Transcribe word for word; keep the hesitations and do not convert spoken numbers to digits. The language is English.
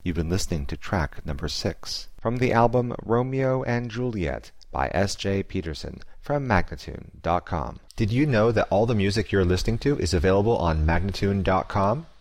You've been listening to track number six from the album Romeo and Juliet by S J Peterson from Magnatune dot com. Did you know that all the music you're listening to is available on Magnatune dot com?